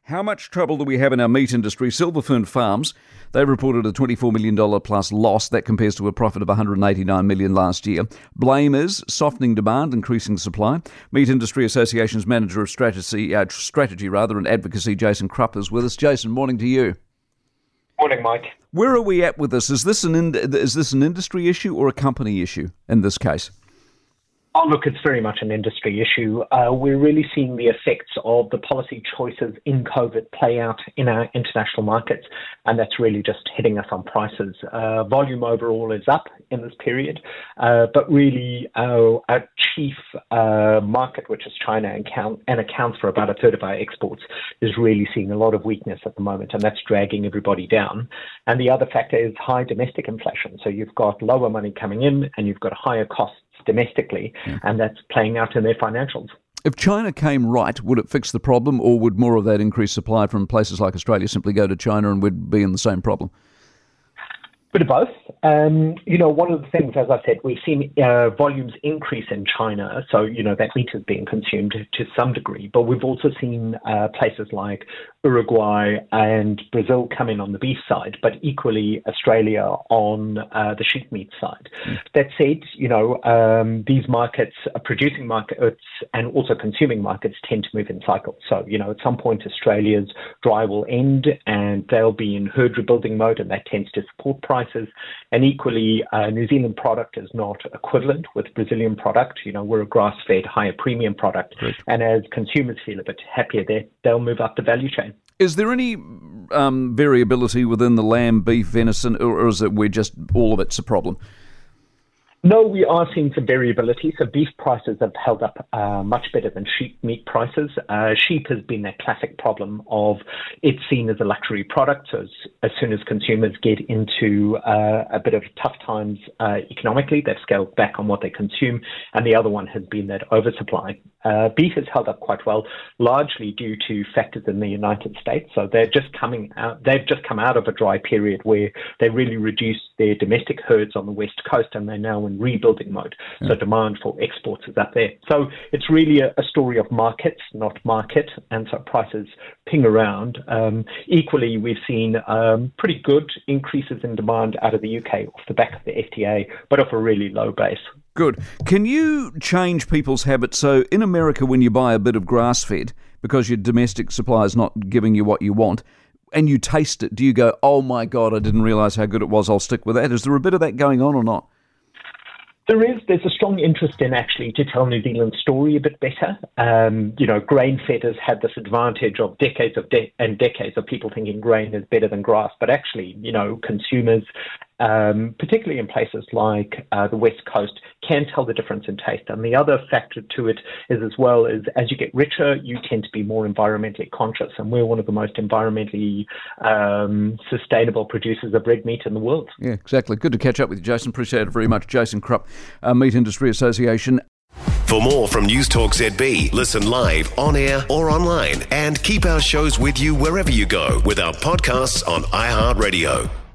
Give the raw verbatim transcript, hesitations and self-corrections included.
How much trouble do we have in our meat industry? Silverfern Farms, they reported a twenty-four million dollars plus loss. That compares to a profit of one hundred eighty-nine million dollars last year. Blame is softening demand, increasing supply. Meat Industry Association's Manager of Strategy, uh, strategy rather, and Advocacy, Jason Krupp, is with us. Jason, morning to you. Morning, Mike. Where are we at with this? Is this an in, is this an industry issue or a company issue in this case? Oh, look, it's very much an industry issue. Uh, we're really seeing the effects of the policy choices in COVID play out in our international markets, and that's really just hitting us on prices. Uh, volume overall is up in this period, uh, but really our, our chief uh, market, which is China, and, count, and accounts for about a third of our exports, is really seeing a lot of weakness at the moment, and that's dragging everybody down. And the other factor is high domestic inflation. So you've got lower money coming in, and you've got higher costs domestically, yeah. and that's playing out in their financials. If China came right, would it fix the problem, or would more of that increased supply from places like Australia simply go to China and we'd be in the same problem? Bit of both. Um, you know, one of the things, as I said, we've seen uh, volumes increase in China. So, you know, that meat is being consumed to some degree. But we've also seen uh, places like Uruguay and Brazil come in on the beef side, but equally Australia on uh, the sheep meat side. Mm. That said, you know, um, these markets, uh, producing markets and also consuming markets tend to move in cycles. So, you know, at some point Australia's dry will end and they'll be in herd rebuilding mode, and that tends to support prices. And equally, uh, New Zealand product is not equivalent with Brazilian product. You know, we're a grass-fed, higher premium product. Right. And as consumers feel a bit happier there, they'll move up the value chain. Is there any um, variability within the lamb, beef, venison, or, or is it we're just all of it's a problem? No, we are seeing some variability. So beef prices have held up uh, much better than sheep meat prices. Uh, sheep has been that classic problem of it's seen as a luxury product. So as, as soon as consumers get into uh, a bit of tough times uh, economically, they've scaled back on what they consume. And the other one has been that oversupply. Uh, beef has held up quite well, largely due to factors in the United States. So they're just coming out, they've just come out of a dry period where they really reduced their domestic herds on the West Coast, and they're now in rebuilding mode. Yeah. So demand for exports is up there. So it's really a, a story of markets, not market. And so prices ping around. Um, equally, we've seen um, pretty good increases in demand out of the U K off the back of the F T A, but off a really low base. Good. Can you change people's habits? So in America, when you buy a bit of grass-fed, because your domestic supply is not giving you what you want, and you taste it, do you go, oh my God, I didn't realise how good it was, I'll stick with that? Is there a bit of that going on or not? There is. There's a strong interest in actually to tell New Zealand's story a bit better. Um, you know, grain-fed has had this advantage of decades of de- and decades of people thinking grain is better than grass. But actually, you know, consumers, um, particularly in places like uh, the West Coast, can tell the difference in taste. And the other factor to it is as well is as you get richer, you tend to be more environmentally conscious. And we're one of the most environmentally um, sustainable producers of red meat in the world. Yeah, exactly. Good to catch up with you, Jason. Appreciate it very much. Jason Krupp, uh, Meat Industry Association. For more from News Talk Z B, listen live, on air or online, and keep our shows with you wherever you go with our podcasts on iHeartRadio.